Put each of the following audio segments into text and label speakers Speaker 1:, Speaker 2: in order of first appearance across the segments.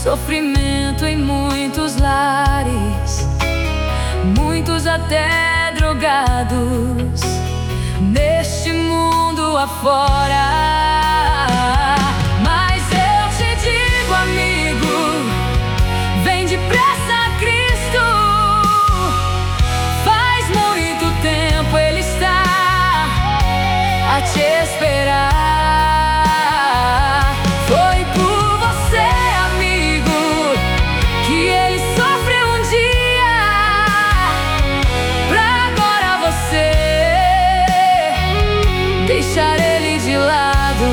Speaker 1: Sofrimento em muitos lares, muitos até drogados, neste mundo afora. Mas eu te digo, amigo, vem depressa a Cristo. Faz muito tempo Ele está a te esperar. Deixar ele de lado.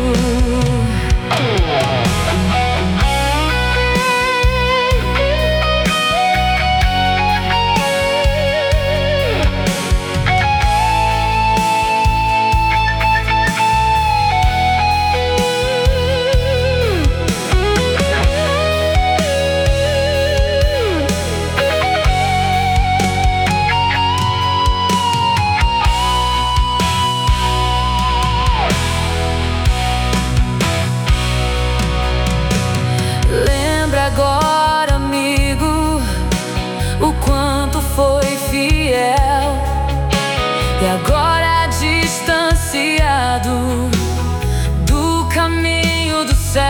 Speaker 1: Agora, amigo, o quanto foi fiel, e agora distanciado do caminho do céu,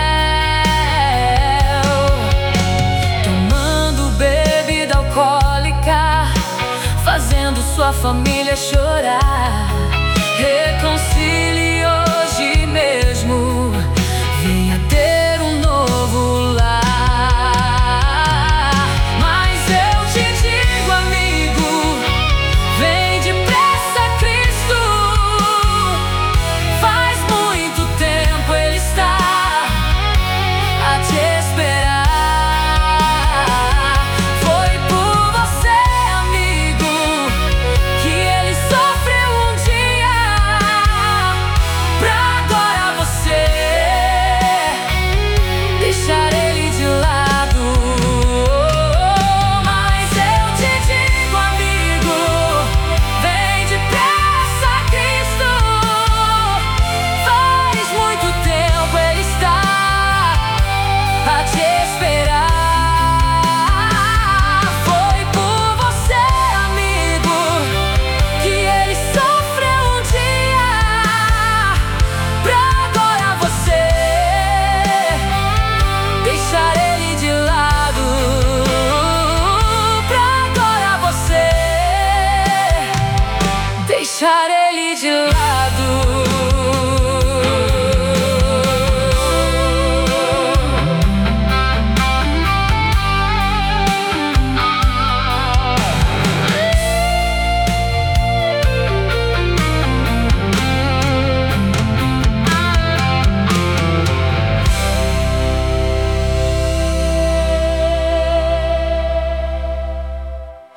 Speaker 1: tomando bebida alcoólica, fazendo sua família chorar. Reconcilie hoje mesmo, venha ter um novo lar. Deixar